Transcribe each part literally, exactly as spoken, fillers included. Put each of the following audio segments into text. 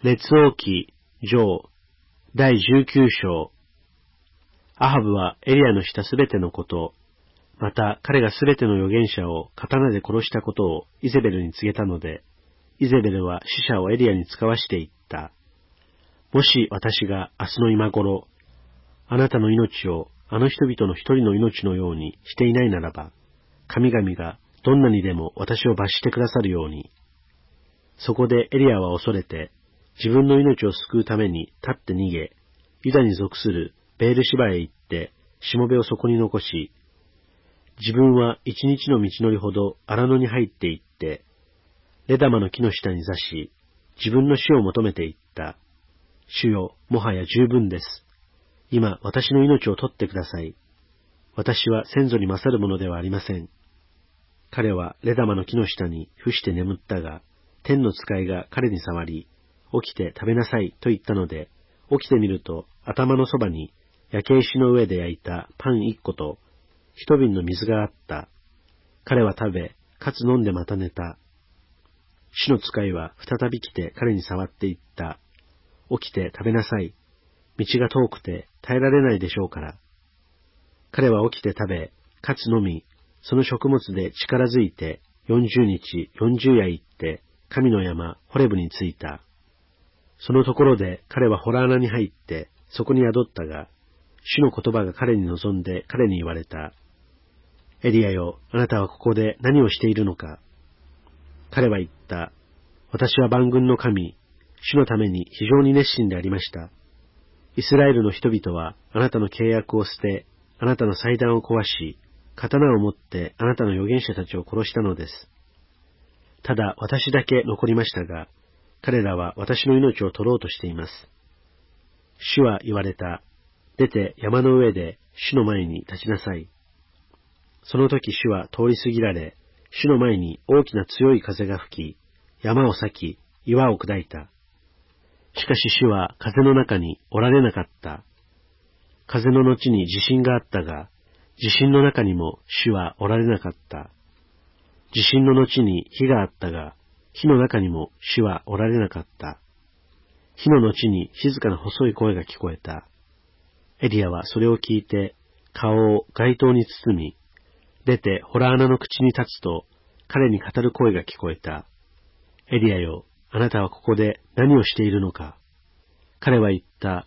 列王記上だいじゅうきゅう章。アハブはエリアのしたすべてのこと、また彼がすべての預言者を刀で殺したことをイゼベルに告げたので、イゼベルは使者をエリアに使わしていった。もし私が明日の今頃、あなたの命をあの人々の一人の命のようにしていないならば、神々がどんなにでも私を罰してくださるように。そこでエリアは恐れて、自分の命を救うために立って逃げ、ユダに属するベールシバへ行って、しもべをそこに残し、自分は一日の道のりほど荒野に入って行って、レダマの木の下に座し、自分の死を求めていった。主よ、もはや十分です。今、私の命を取ってください。私は先祖に勝るものではありません。彼はレダマの木の下に伏して眠ったが、天の使いが彼に触り、起きて食べなさいと言ったので、起きてみると頭のそばに焼け石の上で焼いたパン一個と一瓶の水があった。彼は食べ、かつ飲んでまた寝た。主の使いは再び来て彼に触って言った。起きて食べなさい。道が遠くて耐えられないでしょうから。彼は起きて食べ、かつ飲み、その食物で力づいて四十日四十夜行って神の山ホレブに着いた。そのところで彼はホラー穴に入ってそこに宿ったが、主の言葉が彼に望んで彼に言われた。エリアよ、あなたはここで何をしているのか。彼は言った。私は万軍の神、主のために非常に熱心でありました。イスラエルの人々はあなたの契約を捨て、あなたの祭壇を壊し、刀を持ってあなたの預言者たちを殺したのです。ただ私だけ残りましたが、彼らは私の命を取ろうとしています。主は言われた。出て山の上で主の前に立ちなさい。その時主は通り過ぎられ、主の前に大きな強い風が吹き、山を裂き、岩を砕いた。しかし主は風の中におられなかった。風の後に地震があったが、地震の中にも主はおられなかった。地震の後に火があったが、火の中にも主はおられなかった。火の後に静かな細い声が聞こえた。エリアはそれを聞いて、顔を街灯に包み、出てホラー穴の口に立つと、彼に語る声が聞こえた。エリアよ、あなたはここで何をしているのか。彼は言った。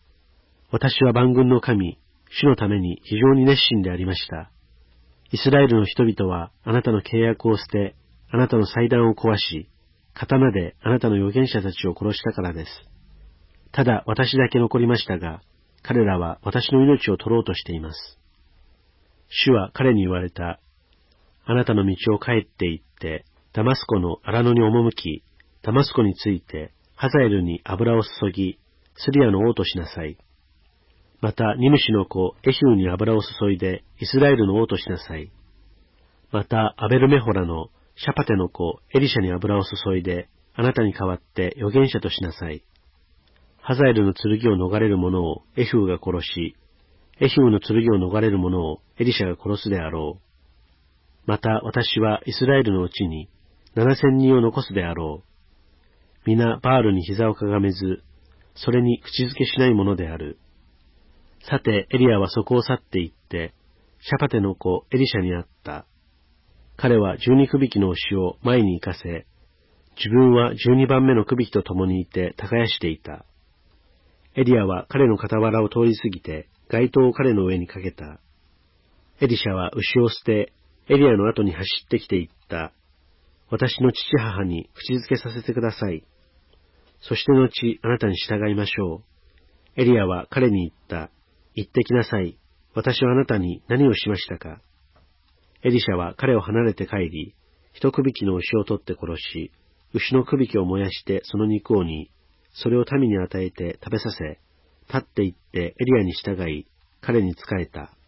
私は万軍の神、主のために非常に熱心でありました。イスラエルの人々はあなたの契約を捨て、あなたの祭壇を壊し、刀であなたの預言者たちを殺したからです。ただ私だけ残りましたが、彼らは私の命を取ろうとしています。主は彼に言われた。あなたの道を帰って行って、ダマスコの荒野に赴き、ダマスコについて、ハザエルに油を注ぎ、スリアの王としなさい。また、ニムシの子エヒューに油を注いで、イスラエルの王としなさい。また、アベルメホラのシャパテの子エリシャに油を注いで、あなたに代わって預言者としなさい。ハザエルの剣を逃れる者をエヒューが殺し、エヒューの剣を逃れる者をエリシャが殺すであろう。また私はイスラエルのうちに七千人を残すであろう。皆バールに膝をかがめず、それに口づけしないものである。さてエリアはそこを去って行って、シャパテの子エリシャに会った。彼は十二区引の牛を前に行かせ、自分は十二番目の区引と共にいて耕していた。エリアは彼の傍らを通り過ぎて、街灯を彼の上にかけた。エリシャは牛を捨て、エリアの後に走ってきて言った。私の父母に口づけさせてください。そして後、あなたに従いましょう。エリアは彼に言った。言ってきなさい。私はあなたに何をしましたか。エリシャは彼を離れて帰り、一区引の牛を取って殺し、牛の区引を燃やしてその肉を煮、それを民に与えて食べさせ、立って行ってエリアに従い、彼に仕えた。